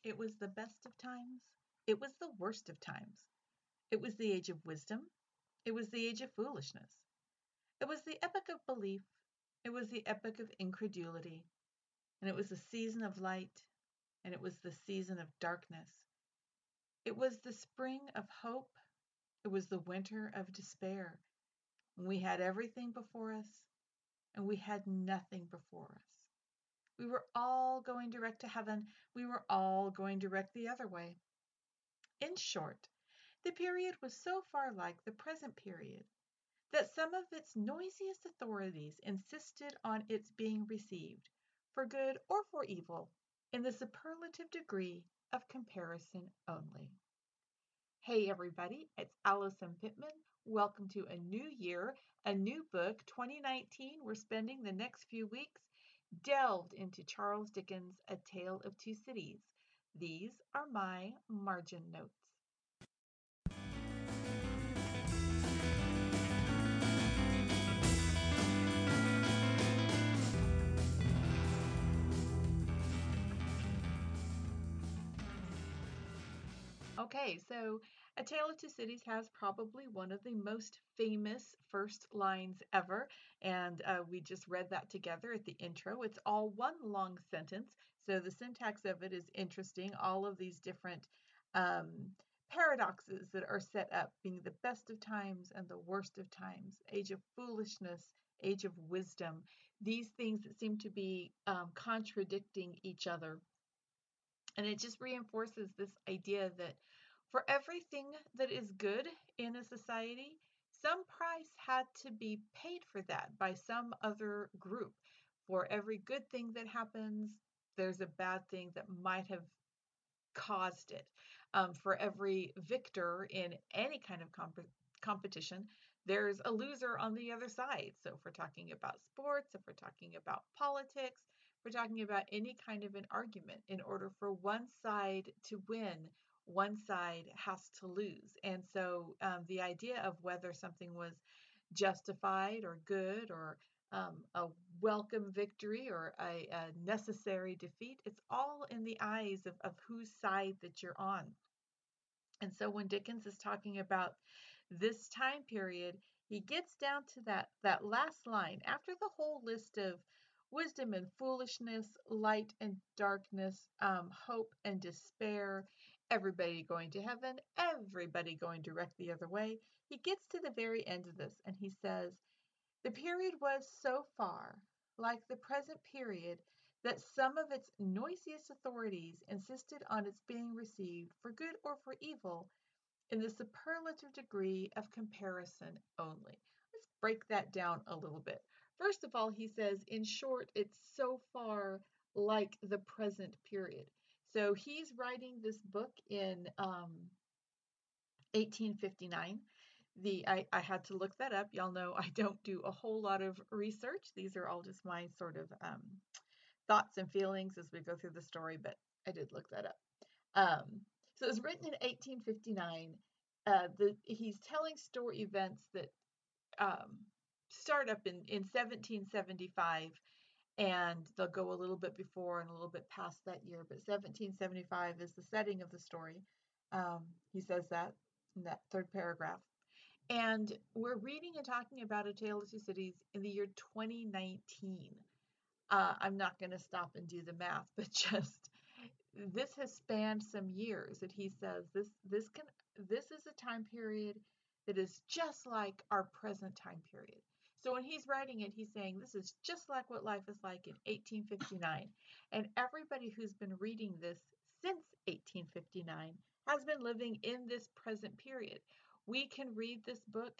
It was the best of times. It was the worst of times. It was the age of wisdom. It was the age of foolishness. It was the epoch of belief. It was the epoch of incredulity. And it was the season of light. And it was the season of darkness. It was the spring of hope. It was the winter of despair. We had everything before us, and we had nothing before us. We were all going direct to heaven. We were all going direct the other way. In short, the period was so far like the present period that some of its noisiest authorities insisted on its being received, for good or for evil, in the superlative degree of comparison only. Hey everybody, it's Allison Pittman. Welcome to a new year, a new book, 2019. We're spending the next few weeks delved into Charles Dickens' A Tale of Two Cities. These are my margin notes. Okay, so A Tale of Two Cities has probably one of the most famous first lines ever, and we just read that together at the intro. It's all one long sentence, so the syntax of it is interesting. All of these different paradoxes that are set up, being the best of times and the worst of times, age of foolishness, age of wisdom, these things that seem to be contradicting each other. And it just reinforces this idea that for everything that is good in a society, some price had to be paid for that by some other group. For every good thing that happens, there's a bad thing that might have caused it. For every victor in any kind of competition, there's a loser on the other side. So if we're talking about sports, if we're talking about politics, if we're talking about any kind of an argument, in order for one side to win, one side has to lose. And so the idea of whether something was justified or good or a welcome victory or a necessary defeat, it's all in the eyes of whose side that you're on. And so when Dickens is talking about this time period, he gets down to that last line after the whole list of wisdom and foolishness, light and darkness, hope and despair, everybody going to heaven, everybody going direct the other way. He gets to the very end of this and he says, the period was so far like the present period that some of its noisiest authorities insisted on its being received for good or for evil in the superlative degree of comparison only. Let's break that down a little bit. First of all, he says, in short, it's so far like the present period. So he's writing this book in 1859. I had to look that up. Y'all know I don't do a whole lot of research. These are all just my sort of thoughts and feelings as we go through the story, but I did look that up. So it was written in 1859. He's telling story events that start up in 1775, and they'll go a little bit before and a little bit past that year, but 1775 is the setting of the story. He says that in that third paragraph. And we're reading and talking about A Tale of Two Cities in the year 2019. I'm not going to stop and do the math, but just this has spanned some years that he says this is a time period that is just like our present time period. So when he's writing it, he's saying this is just like what life is like in 1859. And everybody who's been reading this since 1859 has been living in this present period. We can read this book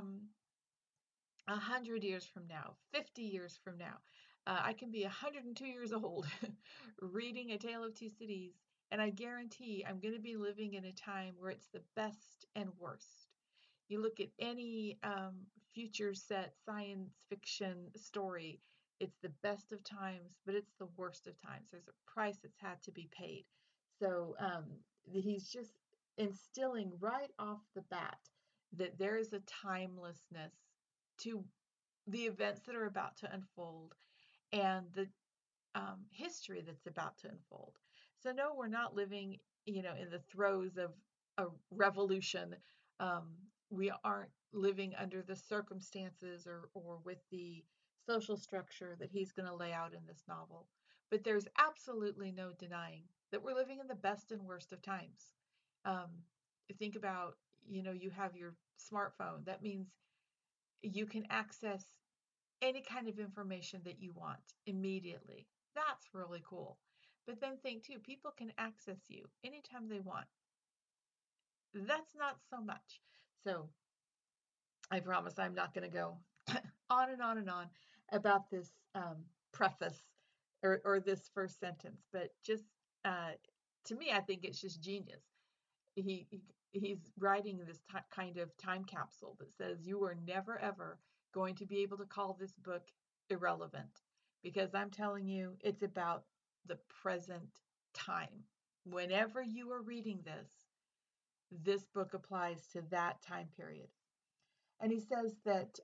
100 years from now, 50 years from now. I can be 102 years old reading A Tale of Two Cities, and I guarantee I'm going to be living in a time where it's the best and worst. You look at any future set science fiction story, it's the best of times, but it's the worst of times. There's a price that's had to be paid. So he's just instilling right off the bat that there is a timelessness to the events that are about to unfold and the history that's about to unfold. So no, we're not living, in the throes of a revolution. Um, we aren't living under the circumstances or with the social structure that he's going to lay out in this novel. But there's absolutely no denying that we're living in the best and worst of times. Um, think about, you have your smartphone. That means you can access any kind of information that you want immediately. That's really cool. But then think too, people can access you anytime they want. That's not so much. So I promise I'm not going to go on and on and on about this preface or this first sentence, but just uh, to me, I think it's just genius. He, he's writing this kind of time capsule that says you are never ever going to be able to call this book irrelevant, because I'm telling you it's about the present time. Whenever you are reading this book applies to that time period. And he says that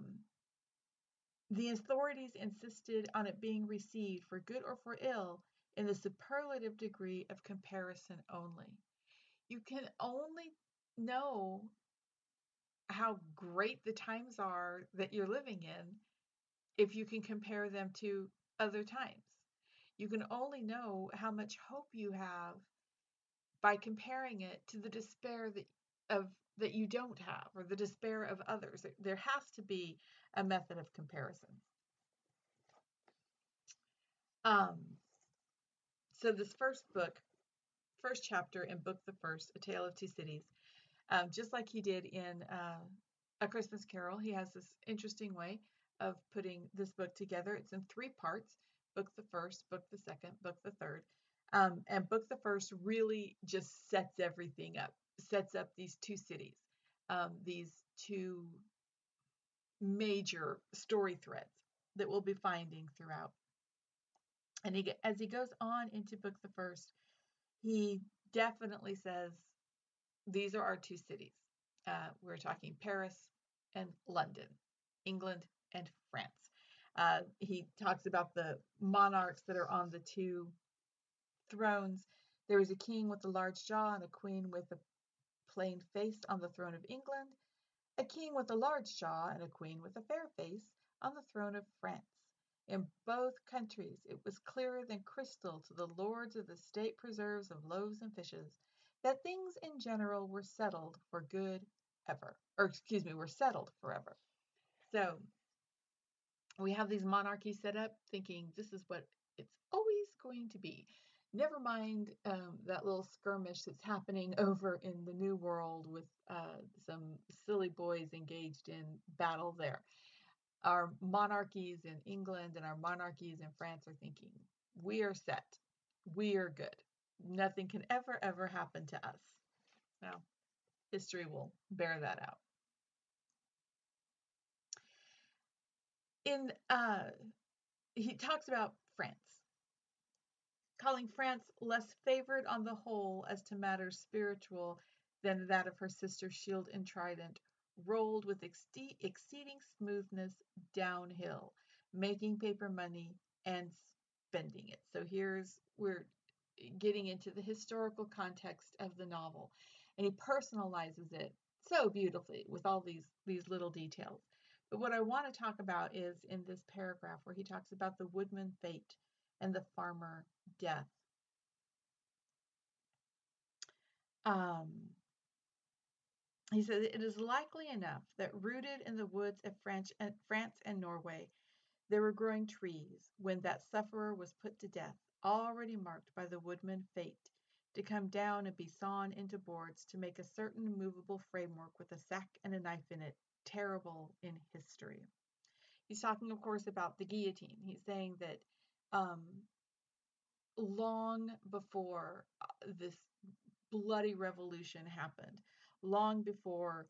the authorities insisted on it being received for good or for ill in the superlative degree of comparison only. You can only know how great the times are that you're living in if you can compare them to other times. You can only know how much hope you have by comparing it to the despair that you don't have, or the despair of others. There has to be a method of comparison. Um, so this first chapter in book the first, A Tale of Two Cities, just like he did in A Christmas Carol, he has this interesting way of putting this book together. It's in three parts: book the first, book the second, book the third. And book the first really just sets everything up, sets up these two cities, these two major story threads that we'll be finding throughout. And as he goes on into book the first, he definitely says, these are our two cities. We're talking Paris and London, England and France. He talks about the monarchs that are on the two thrones. There is a king with a large jaw and a queen with a plain face on the throne of England, a king with a large jaw and a queen with a fair face on the throne of France. In both countries it was clearer than crystal to the lords of the state preserves of loaves and fishes that things in general were settled for good ever, or excuse me, were settled forever. So we have these monarchies set up thinking this is what it's always going to be. Never mind that little skirmish that's happening over in the New World with some silly boys engaged in battle there. Our monarchies in England and our monarchies in France are thinking, we are set. We are good. Nothing can ever, ever happen to us. Now, history will bear that out. He talks about France, calling France less favored on the whole as to matters spiritual than that of her sister Shield and Trident, rolled with exceeding smoothness downhill, making paper money and spending it. So we're getting into the historical context of the novel, and he personalizes it so beautifully with all these little details. But what I want to talk about is in this paragraph where he talks about the woodman fate and the farmer death. Um, he says it is likely enough that rooted in the woods of France and Norway there were growing trees when that sufferer was put to death, already marked by the woodman fate, to come down and be sawn into boards to make a certain movable framework with a sack and a knife in it, terrible in history. He's talking, of course, about the guillotine. He's saying that um, long before this bloody revolution happened, long before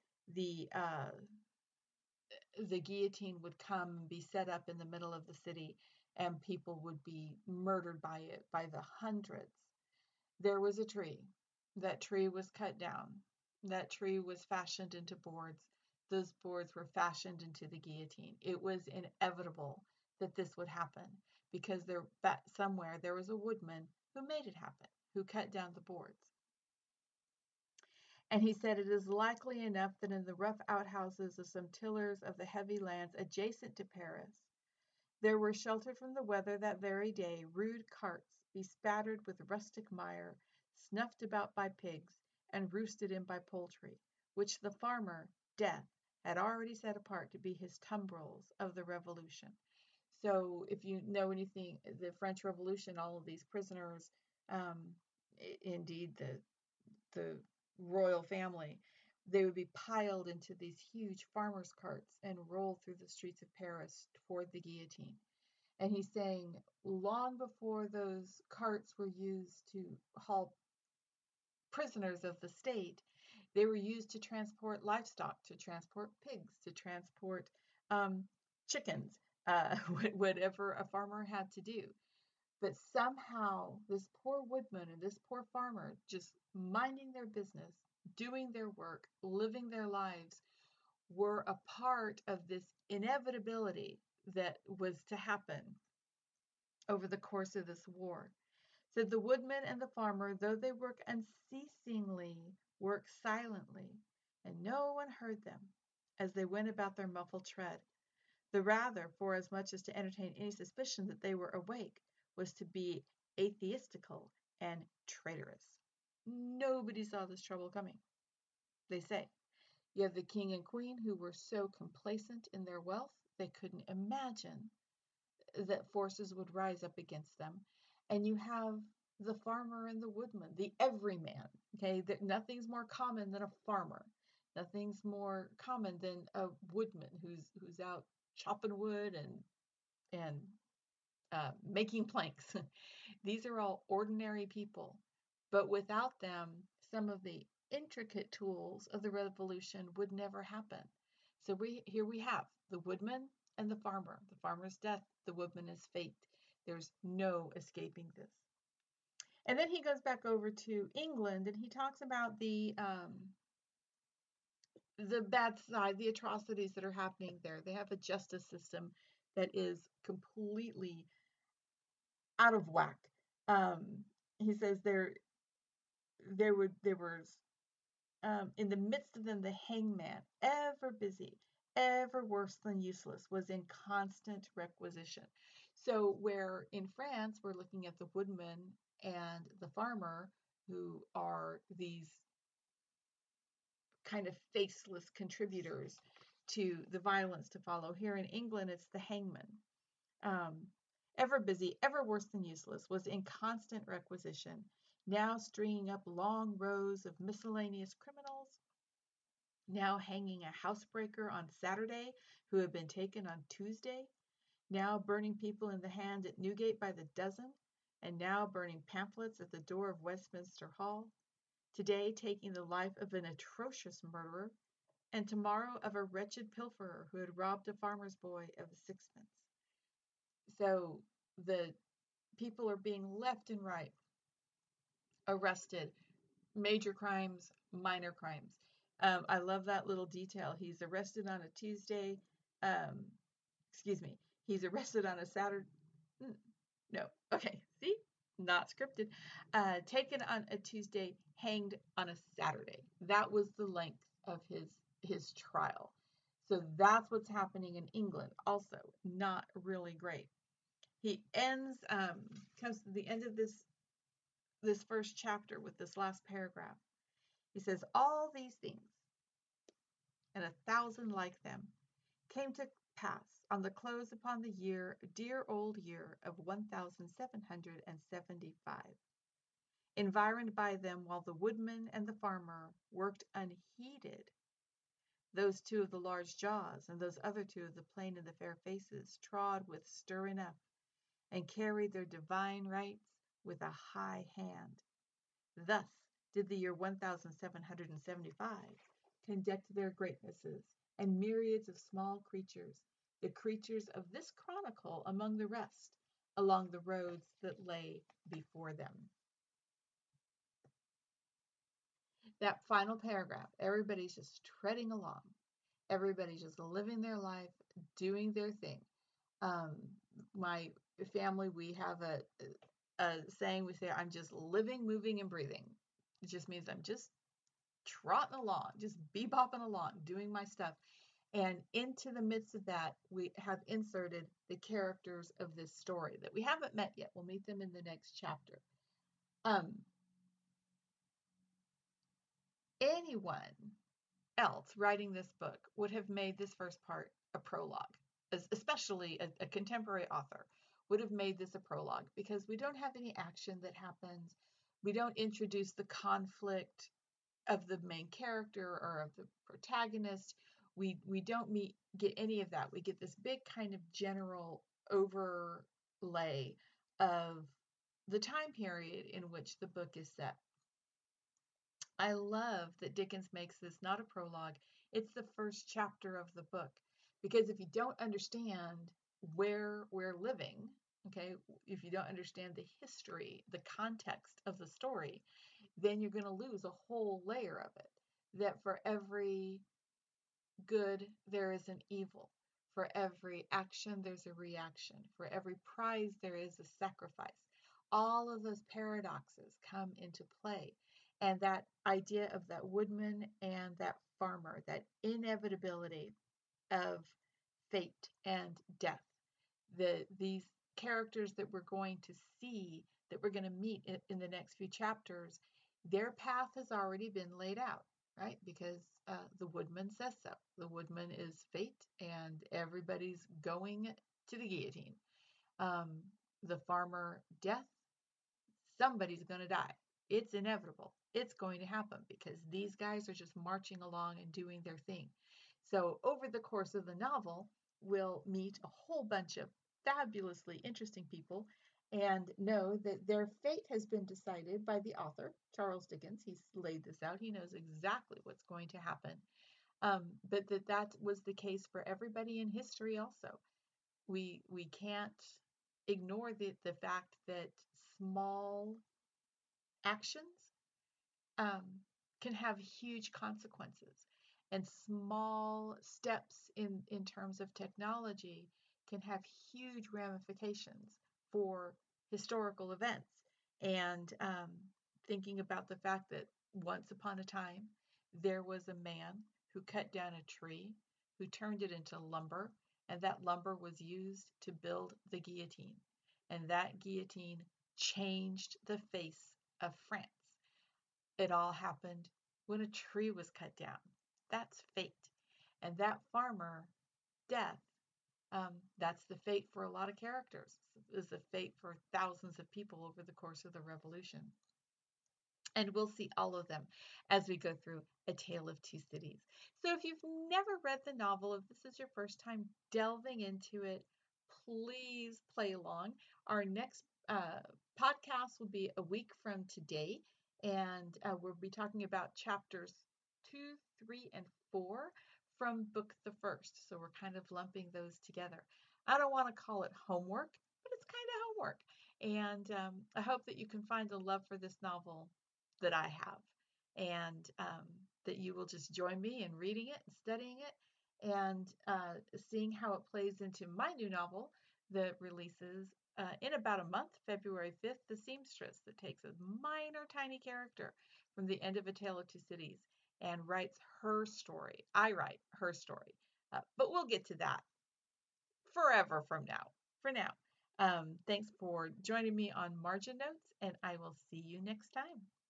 the guillotine would come and be set up in the middle of the city and people would be murdered by it by the hundreds, there was a tree. That tree was cut down. That tree was fashioned into boards. Those boards were fashioned into the guillotine. It was inevitable that this would happen because somewhere there was a woodman who made it happen. who cut down the boards. And he said it is likely enough that in the rough outhouses of some tillers of the heavy lands adjacent to Paris, there were sheltered from the weather that very day rude carts bespattered with rustic mire, snuffed about by pigs, and roosted in by poultry, which the farmer, Death, had already set apart to be his tumbrils of the Revolution. So, if you know anything, the French Revolution, all of these prisoners, um, indeed the royal family, they would be piled into these huge farmers' carts and rolled through the streets of Paris toward the guillotine. And he's saying long before those carts were used to haul prisoners of the state, they were used to transport livestock, to transport pigs, to transport um, chickens, whatever a farmer had to do. But somehow, this poor woodman and this poor farmer, just minding their business, doing their work, living their lives, were a part of this inevitability that was to happen over the course of this war. Said the woodman and the farmer, though they work unceasingly, work silently, and no one heard them as they went about their muffled tread. The rather, for as much as to entertain any suspicion that they were awake, was to be atheistical and traitorous. Nobody saw this trouble coming, they say. You have the king and queen who were so complacent in their wealth they couldn't imagine that forces would rise up against them. And you have the farmer and the woodman, the everyman. Okay, that nothing's more common than a farmer. Nothing's more common than a woodman who's out chopping wood and making planks. These are all ordinary people, but without them, some of the intricate tools of the revolution would never happen. So here we have the woodman and the farmer. The farmer's death, the woodman is fate. There's no escaping this. And then he goes back over to England and he talks about the bad side, the atrocities that are happening there. They have a justice system that is completely out of whack. He says there was in the midst of them the hangman, ever busy, ever worse than useless, was in constant requisition. So where in France we're looking at the woodman and the farmer, who are these kind of faceless contributors to the violence to follow. Here in England, it's the hangman. Um, ever busy, ever worse than useless, was in constant requisition, now stringing up long rows of miscellaneous criminals, now hanging a housebreaker on Saturday who had been taken on Tuesday, now burning people in the hand at Newgate by the dozen, and now burning pamphlets at the door of Westminster Hall, today taking the life of an atrocious murderer, and tomorrow of a wretched pilferer who had robbed a farmer's boy of a sixpence. So the people are being left and right arrested, major crimes, minor crimes. I love that little detail. He's arrested on a Tuesday. Um, excuse me. He's arrested on a Saturday. No. Okay. See? Not scripted. Taken on a Tuesday, hanged on a Saturday. That was the length of his trial. So that's what's happening in England. Also, not really great. He comes to the end of this first chapter with this last paragraph. He says, all these things and 1,000 like them came to pass on the close upon the year, dear old year of 1775, environed by them while the woodman and the farmer worked unheeded. Those two of the large jaws and those other two of the plain and the fair faces trod with stir enough and carried their divine rights with a high hand. Thus did the year 1775 conduct their greatnesses and myriads of small creatures, the creatures of this chronicle among the rest, along the roads that lay before them. That final paragraph, everybody's just treading along. Everybody's just living their life, doing their thing. My family, we have saying we say, I'm just living, moving, and breathing. It just means I'm just trotting along, just bebopping along, doing my stuff. And into the midst of that, we have inserted the characters of this story that we haven't met yet. We'll meet them in the next chapter. Anyone else writing this book would have made this first part a prologue, especially a contemporary author would have made this a prologue, because we don't have any action that happens. We don't introduce the conflict of the main character or of the protagonist. We don't get any of that. We get this big kind of general overlay of the time period in which the book is set. I love that Dickens makes this not a prologue, it's the first chapter of the book. Because if you don't understand where we're living, okay, if you don't understand the history, the context of the story, then you're going to lose a whole layer of it. That for every good, there is an evil. For every action, there's a reaction. For every prize, there is a sacrifice. All of those paradoxes come into play. And that idea of that woodman and that farmer, that inevitability of fate and death, these characters that we're going to see, that we're going to meet in the next few chapters, their path has already been laid out, right? Because the woodman says so. The woodman is fate, and everybody's going to the guillotine. Um, the farmer, death. Somebody's going to die. It's inevitable. It's going to happen because these guys are just marching along and doing their thing. So, over the course of the novel, we'll meet a whole bunch of fabulously interesting people and know that their fate has been decided by the author, Charles Dickens. He's laid this out, he knows exactly what's going to happen. But that was the case for everybody in history also. We can't ignore the fact that small actions um, can have huge consequences, and small steps in terms of technology can have huge ramifications for historical events. And thinking about the fact that once upon a time there was a man who cut down a tree, who turned it into lumber, and that lumber was used to build the guillotine. And that guillotine changed the face of France. It all happened when a tree was cut down. That's fate. And that farmer, death, that's the fate for a lot of characters, is the fate for thousands of people over the course of the revolution. And we'll see all of them as we go through A Tale of Two Cities. So if you've never read the novel, if this is your first time delving into it, please play along. Our next podcast will be a week from today, and we'll be talking about chapters 2, 3, and 4 from book the first. So we're kind of lumping those together. I don't want to call it homework, but it's kind of homework. And I hope that you can find a love for this novel that I have, and that you will just join me in reading it and studying it, and seeing how it plays into my new novel that releases in about a month, February 5th, The Seamstress, that takes a minor tiny character from the end of A Tale of Two Cities and writes her story. I write her story. But we'll get to that forever from now. For now, thanks for joining me on Margin Notes, and I will see you next time.